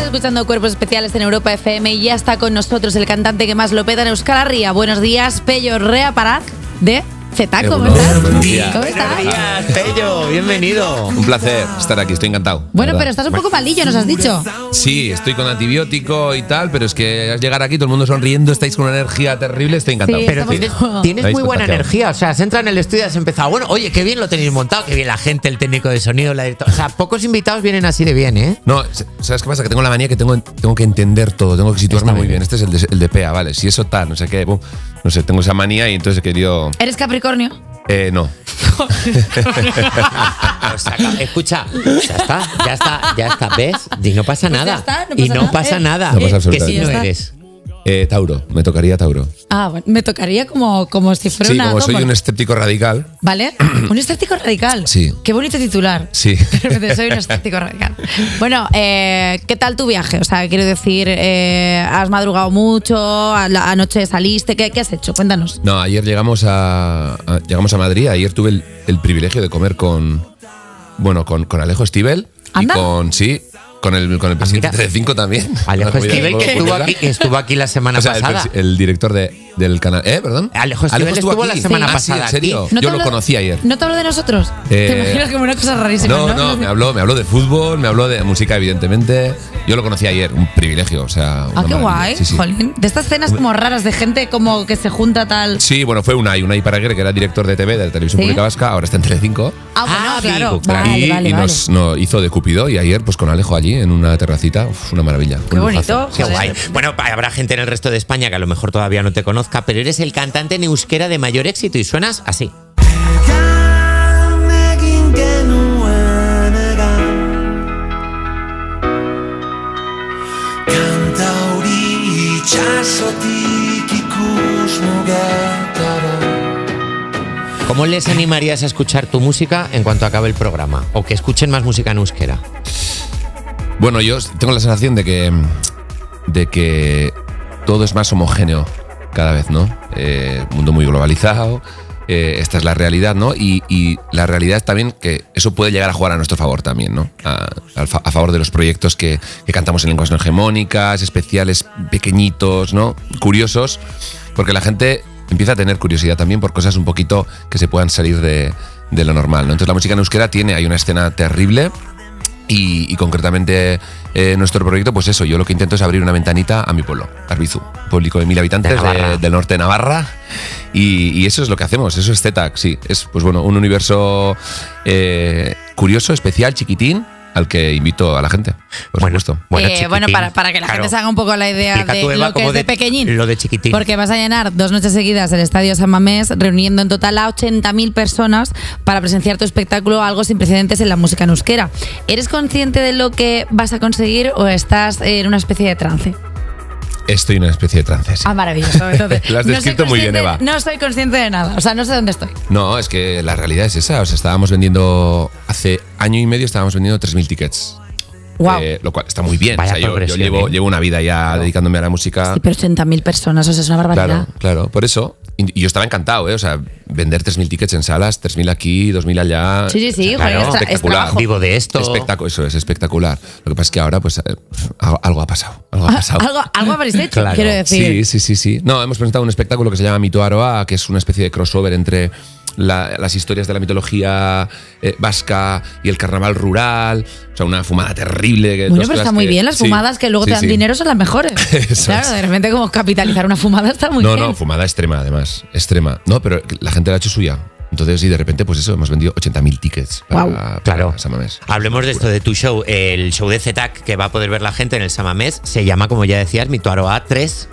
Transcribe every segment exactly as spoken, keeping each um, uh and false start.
escuchando Cuerpos Especiales en Europa F M y ya está con nosotros el cantante que más lo peta en Euskal Herria. Buenos días, Pello Reaparaz de Zeta. ¿Cómo estás? Buenos días. ¿Cómo estás? Buenos días, Pello, bienvenido. Un placer estar aquí, estoy encantado. Bueno, pero estás un poco malillo, nos has dicho. Sí, estoy con antibiótico y tal, pero es que al llegar aquí todo el mundo sonriendo, estáis con una energía terrible, estoy encantado. Sí, Pero estamos tienes, como- tienes Habéis muy buena contagiado. energía, o sea, has entrado en el estudio y has empezado. Bueno, oye, qué bien lo tenéis montado, qué bien la gente, el técnico de sonido, la directora. O sea, pocos invitados vienen así de bien, ¿eh? No, ¿sabes qué pasa? Que tengo la manía que tengo, tengo que entender todo, tengo que situarme Está muy muy bien. bien. Este es el de, el de P E A, ¿vale? Si eso tal, no sé qué, pum, no sé, tengo esa manía y entonces he querido… ¿Eres Capricornio? Eh, no. O sea, escucha, ya está, ya está, ya está, ¿ves? Y no pasa Pues ya nada. está, no y pasa no nada. pasa Eh, nada. No pasa que absolutamente si no nada. eres. Eh, Tauro, me tocaría Tauro. Ah, bueno, me tocaría como, como si fuera Sí, una… como soy como- un escéptico radical. ¿Vale? Un escéptico radical. Sí. Qué bonito titular. Sí. De repente soy un escéptico radical. Bueno, eh, ¿qué tal tu viaje? O sea, quiero decir, eh, ¿has madrugado mucho? ¿A la- ¿Anoche saliste? ¿Qué, qué has hecho? Cuéntanos. No, ayer llegamos a, a- llegamos a Madrid. Ayer tuve el, el privilegio de comer con, bueno, con, con Alejo Stivel y ¿Anda? con sí, con el con el presidente mira. de Telecinco también. Alejo Una comida Stivel, muy que estuvo popular. aquí, que estuvo aquí la semana O sea, el, pasada. presi- el director de, del canal. ¿Eh? Perdón. Alejo Stivel estuvo la semana Ah, sí, pasada ¿en serio? aquí. ¿No te Yo lo hablo- conocí ayer. ¿No te hablo de nosotros? Eh, Te imaginas como una cosa rarísima, ¿no? No, no, me habló, me habló de fútbol, me habló de música, evidentemente. Yo lo conocí ayer, un privilegio, o sea. Ah, una qué maravilla. guay, Sí, sí. jolín. De estas cenas como raras de gente como que se junta tal… Sí, bueno, fue Unai, Unai Paraguer, que era director de T V, de la Televisión ¿Sí? Pública Vasca, ahora está en Telecinco. Ah, bueno, Ah, claro. amigo, claro. Vale, y vale, y vale. nos, nos hizo de Cupido y ayer pues con Alejo allí en una terracita, uf, una maravilla. Qué un bonito. lujazo. Qué Joder. guay. Bueno, habrá gente en el resto de España que a lo mejor todavía no te conozca, pero eres el cantante en euskera de mayor éxito y suenas así. ¿Cómo les animarías a escuchar tu música en cuanto acabe el programa? O que escuchen más música en euskera. Bueno, yo tengo la sensación de que, de que todo es más homogéneo cada vez, ¿no? Eh, mundo muy globalizado, eh, esta es la realidad, ¿no? Y, y la realidad es también que eso puede llegar a jugar a nuestro favor también, ¿no? A, al fa- a favor de los proyectos que, que cantamos en lenguas no hegemónicas, especiales, pequeñitos, ¿no? Curiosos, porque la gente empieza a tener curiosidad también por cosas un poquito que se puedan salir de, de lo normal, ¿no? Entonces la música en euskera tiene, hay una escena terrible. Y, y concretamente eh, nuestro proyecto, pues eso, yo lo que intento es abrir una ventanita a mi pueblo, Arbizu, público de mil habitantes De Navarra. de- del norte de Navarra. Y, y eso es lo que hacemos, eso es Zetac, sí. Es pues bueno, un universo eh, curioso, especial, chiquitín, al que invito a la gente, por Bueno, supuesto. Bueno, Eh, chiquitín. bueno, para, para que la Claro. gente se haga un poco la idea Explica de tú, Eva, lo que cómo es de, de- pequeñín. lo de chiquitín. Porque vas a llenar dos noches seguidas el Estadio San Mamés, reuniendo en total a ochenta mil personas para presenciar tu espectáculo, algo sin precedentes en la música en euskera. ¿Eres consciente de lo que vas a conseguir o estás en una especie de trance? Estoy en una especie de trance, sí. Ah, maravilloso. Entonces, Lo has no soy descrito muy bien, consciente- Eva. No soy consciente de nada, o sea, no sé dónde estoy. No, es que la realidad es esa. O sea, estábamos vendiendo, hace año y medio estábamos vendiendo tres mil tickets. Wow. Eh, lo cual está muy bien. Vaya O sea, yo- yo, progresión, llevo, ¿eh? llevo una vida ya dedicándome a la música. Sí, pero ochenta mil personas, o sea, es una barbaridad. Claro, claro, por eso. Y y yo estaba encantado, ¿eh? O sea, vender tres mil tickets en salas, tres mil aquí, dos mil allá. Sí, sí, sí, O sea, joder, claro, es tra- es espectacular. trabajo. Vivo de esto. Espectacular, eso es espectacular. Lo que pasa es que ahora, pues, eh, algo, algo ha pasado. Algo ha Ah, pasado. algo, algo habréis hecho, Claro. quiero decir. Sí, sí, sí, sí. No, hemos presentado un espectáculo que se llama Mito Aroa, que es una especie de crossover entre la- las historias de la mitología eh, vasca y el carnaval rural. O sea, una fumada terrible. que- Bueno, dos pero está cosas muy que- bien, las sí, fumadas que luego sí, te dan sí. dinero son las mejores. Eso claro, es. de repente como capitalizar una fumada está muy No, bien. no, fumada extrema, además. Extrema. No, pero la gente la ha hecho suya. Entonces, y de repente, pues eso, hemos vendido ochenta mil tickets para, Guau. para Claro. San Mamés. Hablemos de esto, de tu show. El show de Zetac, que va a poder ver la gente en el Samamés, se llama, como ya decías, Mito Aroa tres.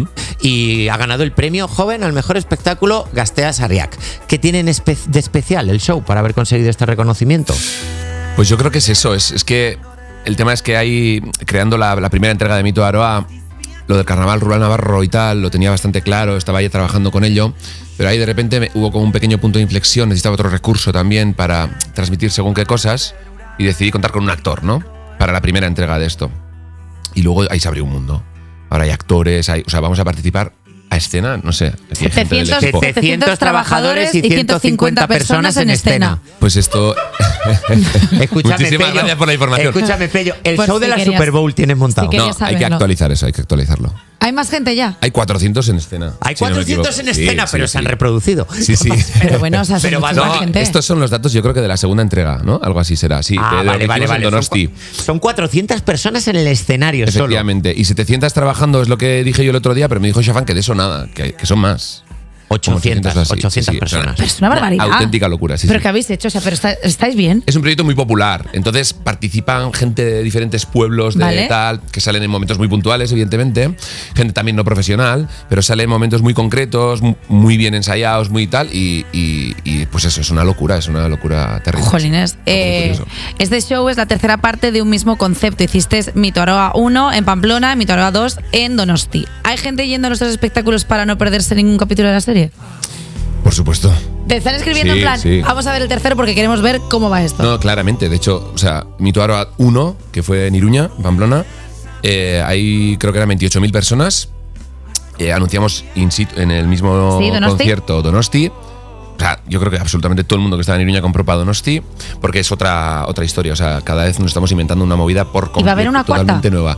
Y ha ganado el premio joven al mejor espectáculo Gastea Sarriac. ¿Qué tiene en espe- de especial el show para haber conseguido este reconocimiento? Pues yo creo que es eso. Es, es que el tema es que hay, creando la, la primera entrega de Mito Aroa, lo del carnaval rural navarro y tal, lo tenía bastante claro, estaba ya trabajando con ello. Pero ahí de repente me- hubo como un pequeño punto de inflexión, necesitaba otro recurso también para transmitir según qué cosas y decidí contar con un actor, ¿no? Para la primera entrega de esto. Y luego ahí se abrió un mundo. Ahora hay actores, hay, o sea, vamos a participar, hay a escena, no sé. setecientos, setecientos trabajadores y ciento cincuenta personas en escena. Pues esto... Escúchame, Muchísimas Pello, gracias por la información. Escúchame, Pello, el Pues show si de la querías- Super Bowl tienes montado. si No, querías hay que saberlo. actualizar eso, hay que actualizarlo. ¿Hay más gente ya? Hay cuatrocientos en escena. Hay si no me cuatrocientos equivoco. en Sí, escena, sí, pero sí. se han reproducido. Sí, sí. Pero bueno, o sea, son Pero va- muchísima No, gente. estos son los datos, yo creo que de la segunda entrega, ¿no? Algo así será. Sí, Ah, de- de lo vale, que vale, hicimos en vale. Son, Donosti. cua- son cuatrocientas personas en el escenario solo. Efectivamente. Y setecientos trabajando es lo que dije yo el otro día, pero me dijo Shafan que de eso nada, que, que son más. ochocientas, Como así. ochocientas Sí, sí, personas. o sea, Pero es una barbaridad. Auténtica locura, sí, ¿Pero sí. qué habéis hecho? O sea, pero está- ¿estáis bien? Es un proyecto muy popular, entonces participan gente de diferentes pueblos de Vale. tal, que salen en momentos muy puntuales, evidentemente, gente también no profesional, pero sale en momentos muy concretos, mu- muy bien ensayados, muy tal, y, y- y, pues eso, es una locura, es una locura terrible. Jolines. Eh, curioso. este show es la tercera parte de un mismo concepto. Hiciste Mito Aroa uno en Pamplona, Mito Aroa dos en Donosti. ¿Hay gente yendo a nuestros espectáculos para no perderse ningún capítulo de la serie? Por supuesto. Te están escribiendo Sí, en plan, sí. vamos a ver el tercero porque queremos ver cómo va esto. No, claramente. De hecho, o sea, Mito Aroa uno, que fue en Iruña, Pamplona, eh, ahí creo que eran veintiocho mil personas. Eh, anunciamos in situ, en el mismo Sí, Donosti. concierto Donosti. O sea, yo creo que absolutamente todo el mundo que estaba en Iruña compró para Donosti, porque es otra, otra historia. O sea, cada vez nos estamos inventando una movida por completo, ¿Y va a haber una cuarta? totalmente nueva.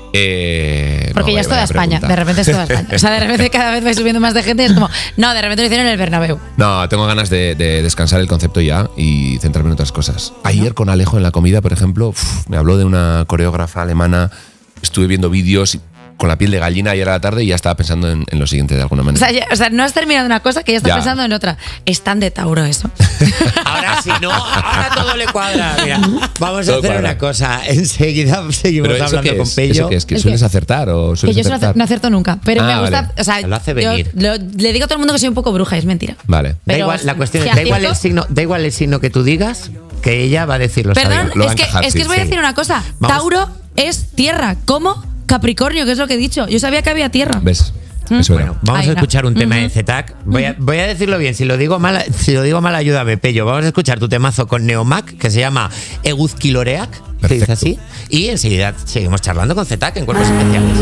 Eh, Porque no, ya es vaya toda España, pregunta. de repente es toda España. O sea, de repente cada vez vais subiendo más de gente y es como, no, de repente lo hicieron en el Bernabéu. No, tengo ganas de, de descansar el concepto ya y centrarme en otras cosas. Ayer con Alejo en la comida, por ejemplo, uf, me habló de una coreógrafa alemana. Estuve viendo vídeos con la piel de gallina ayer a la tarde y ya estaba pensando en, en lo siguiente de alguna O manera. sea, ya- o sea, no has terminado una cosa que ya estás Ya. pensando en otra. Es tan de Tauro eso. Ahora sí, no, ahora todo le cuadra. Mira, vamos a Todo hacer cuadra. una cosa. Enseguida seguimos Pero eso hablando qué con es, Pello. ¿eso qué es? ¿Que ¿El sueles qué? acertar o Que sueles yo eso no acertar? acer- no acierto nunca. Pero Ah, me gusta. vale. O sea, Lo hace yo venir. lo- le digo a todo el mundo que soy un poco bruja, es mentira. Vale. Da Pero igual, la cuestión si es, da igual, el acierto- signo, da igual el signo que tú digas, que ella va a decirlo. Perdón, lo va es a que, encajar, es que sí, os voy a sí. decir una cosa. Vamos. Tauro es tierra. ¿Cómo? Capricornio, que es lo que he dicho. Yo sabía que había tierra. ¿Ves? Eso Bueno, era. vamos Ahí a va. escuchar un tema Ujú. de Z-Tac. Voy a, voy a decirlo bien. Si lo digo mal, si lo digo mal, ayúdame, Pello. Vamos a escuchar tu temazo con Neomac, que se llama Eguzkiloreak, que dice Perfecto. así. Y enseguida seguimos charlando con Z-Tac en Cuerpos Especiales.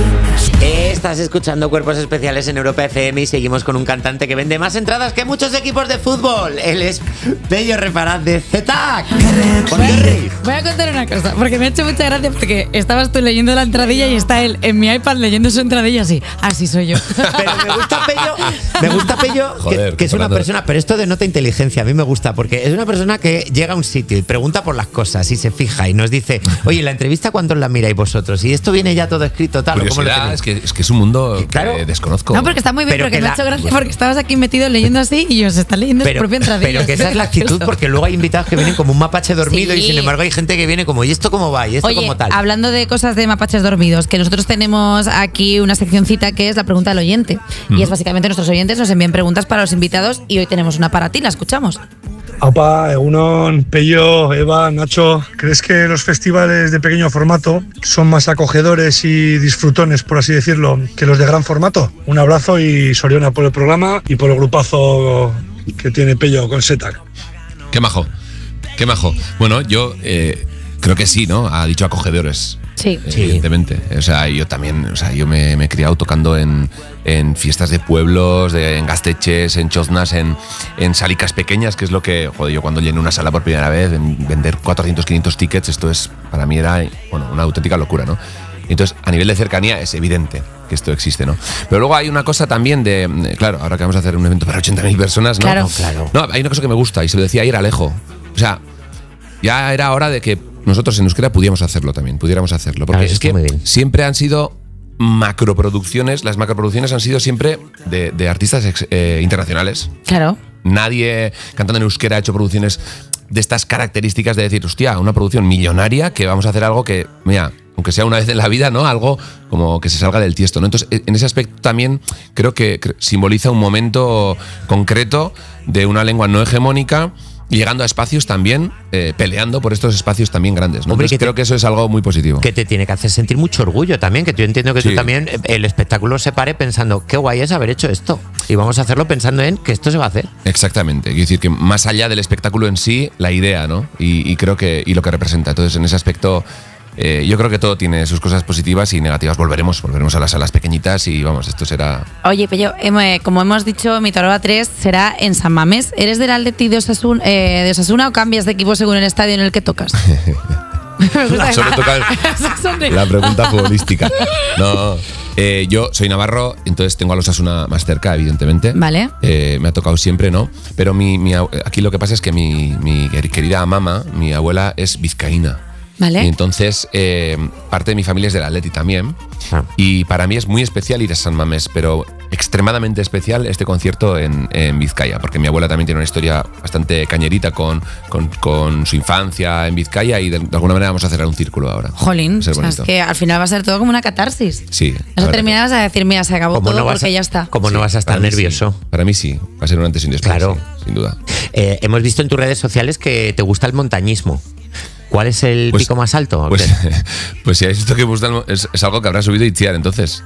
Estás escuchando Cuerpos Especiales en Europa F M y seguimos con un cantante que vende más entradas que muchos equipos de fútbol. Él es Pello Reparaz de Z-Tac. ¿Por qué reís? Voy a contar una cosa, porque me ha hecho mucha gracia porque estabas tú leyendo la entradilla y está él en mi iPad leyendo su entradilla así. Así soy yo. Pero me gusta Pello, me gusta Pello que- Joder, que, es una Fernando. persona, pero esto denota inteligencia, a mí me gusta, porque es una persona que llega a un sitio y pregunta por las cosas y se fija y nos dice, oye, la entrevista ¿cuántos la miráis vosotros? Y esto viene ya todo escrito, tal, ¿o cómo lo Curiosidad, tenéis? es que, es que es un mundo Claro. que desconozco. No, porque está muy bien, Pero porque que me ha la- hecho gracia porque estabas aquí metido leyendo así y yo se está leyendo su Pero, propia entradilla. pero que esa es la actitud, porque luego hay invitados que vienen como un mapache dormido Sí. y sin embargo hay gente que viene como, ¿y esto cómo va? ¿Y esto Oye, cómo tal? hablando de cosas de mapaches dormidos, que nosotros tenemos aquí una seccioncita que es la pregunta del oyente. Y es básicamente nuestros oyentes nos envían preguntas para los invitados y hoy tenemos una para ti, la escuchamos. Aupa, Egunon, Pello, Eva, Nacho, ¿crees que los festivales de pequeño formato son más acogedores y disfrutones, por así decirlo, que los de gran formato? Un abrazo y Soriona por el programa y por el grupazo que tiene Pello con Z-Tac. Qué majo. Qué majo. Bueno, yo eh, creo que sí, ¿no? Ha dicho acogedores. Sí. Sí. Evidentemente. O sea, yo también, o sea, yo me, me he criado tocando en, en fiestas de pueblos, de, en gasteches, en choznas, en, en salicas pequeñas, que es lo que, joder, yo cuando llené una sala por primera vez, en vender cuatrocientos, quinientos tickets, esto es, para mí era, bueno, una auténtica locura, ¿no? Entonces, a nivel de cercanía es evidente que esto existe, ¿no? Pero luego hay una cosa también de, claro, ahora que vamos a hacer un evento para ochenta mil personas, ¿no? Claro. No, claro. No, hay una cosa que me gusta y se lo decía ayer a Alejo. O sea, ya era hora de que nosotros en Euskera pudiéramos hacerlo también, pudiéramos hacerlo. Porque Claro, eso es está que muy bien. siempre han sido macroproducciones, las macroproducciones han sido siempre de, de artistas ex- eh, internacionales. Claro. Nadie cantando en euskera ha hecho producciones de estas características de decir, hostia, una producción millonaria que vamos a hacer algo que, mira, aunque sea una vez en la vida, ¿no? Algo como que se salga del tiesto, ¿no? Entonces, en ese aspecto también creo que cre- simboliza un momento concreto de una lengua no hegemónica llegando a espacios también, eh, peleando por estos espacios también grandes, ¿no? Hombre, Entonces, que te- creo que eso es algo muy positivo. Que te tiene que hacer sentir mucho orgullo también, que yo entiendo que tú Sí. también, eh, el espectáculo se pare pensando, qué guay es haber hecho esto. Y vamos a hacerlo pensando en que esto se va a hacer. Exactamente, quiero decir que más allá del espectáculo en sí, la idea, ¿no? Y, y creo que y lo que representa. Entonces, en ese aspecto, eh, yo creo que todo tiene sus cosas positivas y negativas. Volveremos, volveremos a las salas pequeñitas y vamos, esto será... Oye, Pello, eh, como hemos dicho, mi Toro A tres será en San Mamés. ¿Eres del Atleti de Osasuna, eh, de Osasuna o cambias de equipo según el estadio en el que tocas? Solo toca la pregunta futbolística. No, eh, yo soy navarro, entonces tengo a los Osasuna más cerca, evidentemente. Vale. Eh, me ha tocado siempre, ¿no? Pero mi, mi, aquí lo que pasa es que mi, mi querida mama, mi abuela, es vizcaína. Vale. Y entonces, eh, parte de mi familia es del Atleti también. Ah. Y para mí es muy especial ir a San Mamés, pero extremadamente especial este concierto en, en Vizcaya, porque mi abuela también tiene una historia bastante cañerita con, con, con su infancia en Vizcaya y de, de alguna manera vamos a cerrar un círculo ahora. Jolín, Va a ser o sea, es bonito. que al final va a ser todo como una catarsis. Sí. la Vas a verdad terminar vas a decir, mira, se acabó ¿Cómo todo no vas porque a- ya está. ¿Cómo no vas a estar Para mí nervioso? sí. Para mí sí, va a ser un antes y un después. Claro. sí, sin duda. Eh, hemos visto en tus redes sociales que te gusta el montañismo. ¿Cuál es el Pues- pico más alto? Pues, pues si habéis visto que gusta el- es, es algo que habrá subido Itziar, entonces.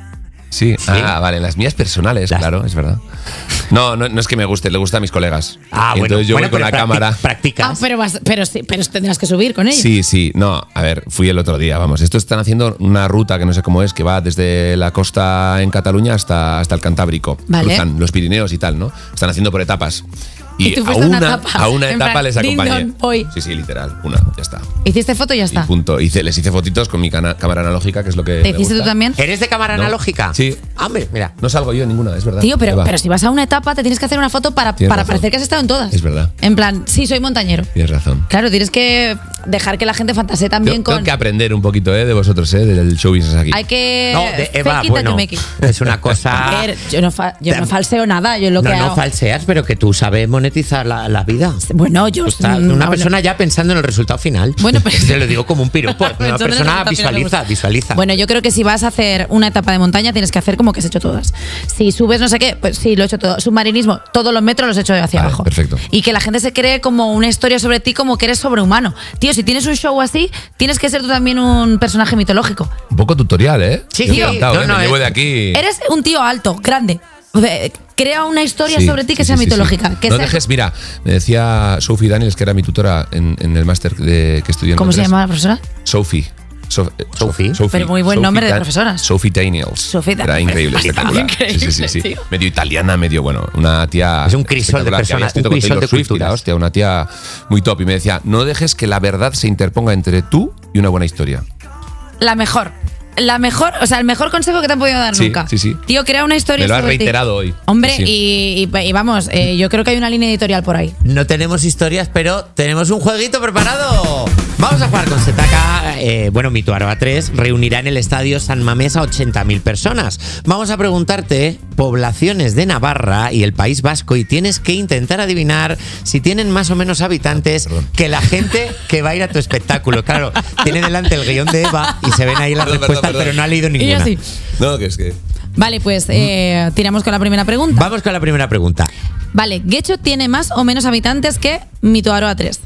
Sí. Ah, vale, las mías personales, Las- claro, es verdad. No, no, no es que me guste, le gusta a mis colegas. Ah, Y bueno, entonces yo bueno, voy con pero la practi- cámara. Practicas. Ah, pero, vas, pero, sí, pero tendrás que subir con ella. Sí, sí, no, a ver, fui el otro día, vamos. Estos están haciendo una ruta que no sé cómo es, que va desde la costa en Cataluña hasta, hasta el Cantábrico. Vale. Cruzan los Pirineos y tal, ¿no? Están haciendo por etapas. Y, Y tú a fuiste a una, una etapa, a una en etapa plan, les ding acompañé. dong, voy. Sí, sí, literal, una, ya está. Hiciste foto y ya Y está. punto. Hice, les hice fotitos con mi cana- cámara analógica, que es lo que. ¿Te me hiciste tú gusta. también? ¿Eres de cámara No. analógica? Sí. Hombre, mira. No salgo yo en ninguna, es verdad. Tío, pero, Eva, pero si vas a una etapa te tienes que hacer una foto para, Tienes para razón. parecer que has estado en todas. Es verdad. En plan, sí, soy montañero. Tienes razón. Claro, tienes que dejar que la gente fantasee también Tengo, con... tengo que aprender un poquito eh, de vosotros, eh, del show business aquí. Hay que... No, de Eva, fake it bueno, until you make it. es una cosa... A ver, yo no, fa- yo no falseo nada, yo lo no, que no hago... falseas, pero que tú sabes monetizar la, la vida. Bueno, yo... Tú estás- mm, una bueno, persona ya pensando en el resultado final. Bueno, pero- Te lo digo como un piropo. Una Pensando en el persona resultado final, me visualiza, gusta. visualiza. Bueno, yo creo que si vas a hacer una etapa de montaña tienes que hacer como que has hecho todas. Si subes no sé qué, pues sí, lo he hecho todo. Submarinismo, todos los metros los he hecho de hacia Vale, abajo. perfecto. Y que la gente se cree como una historia sobre ti, como que eres sobrehumano. Tío, si tienes un show así, tienes que ser tú también un personaje mitológico. Un poco tutorial, ¿eh? Sí, Yo sí. encantado, No, ¿eh? no, Me llevo es- de aquí. Eres un tío alto, grande. Eh, Crea una historia Sí, sobre ti que sí, sea sí, sí, mitológica. sí. Que no sea- dejes, mira, me decía Sophie Daniels, que era mi tutora en, en el máster de- que estudié en ¿Cómo se Londres. llama la profesora? Sophie. So- eh, Sophie. Pero muy buen nombre de Dan- profesoras. Sophie Daniels. Sophie Era Daniels. increíble, Está espectacular. increíble, sí, sí, sí, sí. tío. Medio italiana, medio, bueno, una tía. Es un crisol de espectacular, que había personas, escrito un con crisol Taylor de Swift y la culturas. hostia, una tía muy top. Y me decía, no dejes que la verdad se interponga entre tú y una buena historia. La mejor. La mejor, o sea, el mejor consejo que te han podido dar Sí, nunca. sí, sí. Tío, crea una historia Me lo has sobre ti. reiterado hoy. Hombre, Sí, sí. Y, y- y vamos, eh, yo creo que hay una línea editorial por ahí. No tenemos historias, pero tenemos un jueguito preparado. Vamos a jugar con Setaka. Eh, bueno, mi Tuaro A tres reunirá en el estadio San Mamés a ochenta mil personas. Vamos a preguntarte poblaciones de Navarra y el País Vasco y tienes que intentar adivinar si tienen más o menos habitantes Perdón. que la gente que va a ir a tu espectáculo. Claro, tiene delante el guión de Eva y se ven ahí las Perdón, respuestas, perdón, perdón. pero no ha leído Y ninguna. así. No, que es que. Vale, pues eh, tiramos con la primera pregunta. Vamos con la primera pregunta. Vale, Guecho tiene más o menos habitantes que mi Tuaro A tres.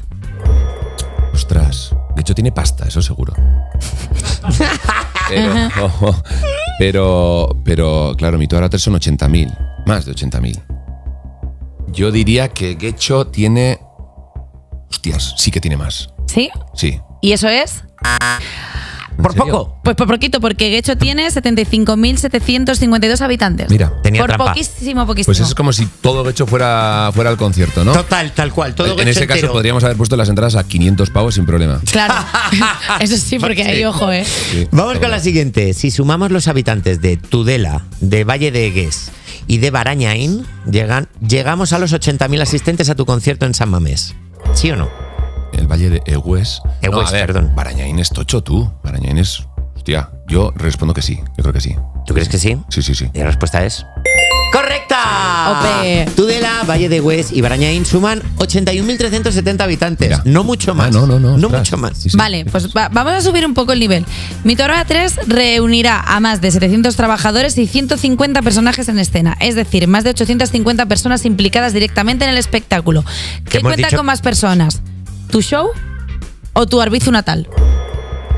Ostras. De hecho, tiene pasta, eso seguro. Pero, ojo, pero, pero, claro, mi Tuaro A tres son ochenta mil. Más de ochenta mil. Yo diría que Guecho tiene. Hostias, sí que tiene más. ¿Sí? Sí. ¿Y eso es? ¿En Por serio? poco. Pues por poquito, porque Guecho tiene setenta y cinco mil setecientos cincuenta y dos habitantes. Mira. Tenía por trampa. poquísimo, poquísimo. Pues es como si todo Guecho fuera, fuera al concierto, ¿no? Total, tal cual. Todo en Guecho ese caso entero. podríamos haber puesto las entradas a quinientos pavos sin problema. Claro. Eso sí, porque ahí, ojo, ¿eh? Sí, Vamos con seguro. la siguiente. Si sumamos los habitantes de Tudela, de Valle de Egués y de Barañain, llegan, llegamos a los ochenta mil asistentes a tu concierto en San Mamés. ¿Sí o no? El Valle de Egués. Egués, no, a ver, perdón. Barañain es tocho, tú. Barañain es. Hostia, yo respondo que sí. Yo creo que sí. ¿Tú crees que sí? Sí, sí, sí. Y la respuesta es... ¡Correcta! Ope. Tudela, Valle de Egués y Barañain suman ochenta y un mil trescientos setenta habitantes. Mira. No mucho más. Ah, no, no, no. No ostras. mucho más. Sí, sí. Vale, pues va- vamos a subir un poco el nivel. Mi Tuaro A tres reunirá a más de setecientos trabajadores y ciento cincuenta personajes en escena. Es decir, más de ochocientas cincuenta personas implicadas directamente en el espectáculo. ¿Qué hemos cuenta dicho- con más personas? ¿Tu show o tu arbizu natal?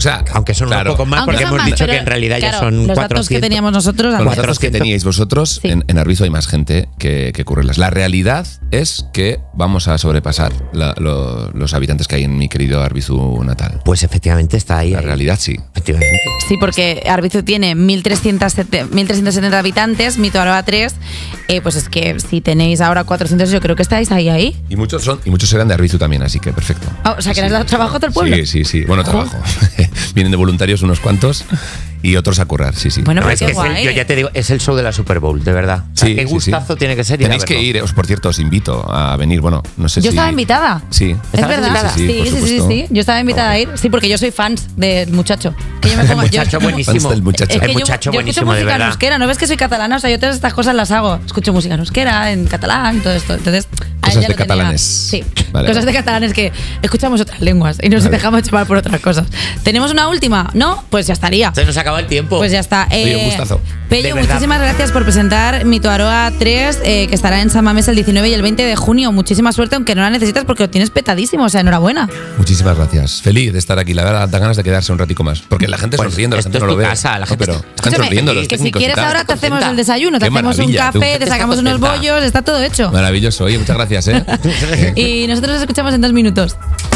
O sea, aunque son claro, un poco más, Aunque porque son hemos más, dicho pero, que en realidad claro, ya son los datos cuatrocientos. que teníamos nosotros. con los aparte. datos que teníais vosotros, Sí. en, en Arbizu hay más gente que, que currelas. La realidad es que vamos a sobrepasar la- lo- los habitantes que hay en mi querido Arbizu natal. Pues efectivamente está ahí. La ahí. realidad sí. Efectivamente. Sí, porque Arbizu tiene mil trescientos setenta habitantes, Mito Aroa tres. Eh, pues es que si tenéis ahora cuatrocientos, yo creo que estáis ahí, ahí. Y muchos son y muchos eran de Arbizu también, así que perfecto. Oh, o sea, que les da trabajo a todo el pueblo. Sí, sí, sí. Bueno, trabajo. Vienen de voluntarios unos cuantos y otros a currar, sí, sí. Bueno, No, pero es qué que es el- guay. yo ya te digo, es el show de la Super Bowl, de verdad. O sea, Sí, qué sí, sí. gustazo tiene que ser ir a Tenéis que verlo. ir, eh, os, por cierto, os invito a venir. Bueno, no sé Yo si. estaba invitada. Sí. Es ¿Estabas verdad, invitada? sí, Sí, por sí, sí, supuesto. sí. Yo estaba invitada a ir. Sí, porque yo soy fans del muchacho. Que yo me pongo, El muchacho yo- buenísimo. Fans del muchacho. Es que El yo- muchacho yo, buenísimo, escucho de música en verdad. euskera, ¿no ves que soy catalana? O sea, yo todas estas cosas las hago. Escucho música en euskera, en catalán, todo esto. Entonces, a Cosas ella de lo tenía. catalanes. Sí, Vale, cosas vale. de catalanes que escuchamos otras lenguas y nos Vale. dejamos llevar por otras cosas. ¿Tenemos una última? ¿No? Pues ya estaría. Se nos acaba el tiempo. Pues ya está. Oye, un Eh, gustazo. Pello, De verdad. muchísimas gracias por presentar Mito Aroa tres, eh, que estará en San Mamés el diecinueve y el veinte de junio. Muchísima suerte, aunque no la necesitas porque lo tienes petadísimo. O sea, enhorabuena. Muchísimas gracias. Feliz de estar aquí. La verdad, da ganas de quedarse un ratico más. Porque la gente Pues sonriendo, la esto gente es no lo tu ve. casa, la No, gente pero está- están Escúchame, sonriendo los Que si técnicos y quieres tal. ahora te hacemos contenta. el desayuno, te Qué hacemos un maravilla, tú. café, te Está sacamos unos contenta. bollos, está todo hecho. Maravilloso. Oye, muchas gracias, ¿eh? Y nosotros nos escuchamos en dos minutos.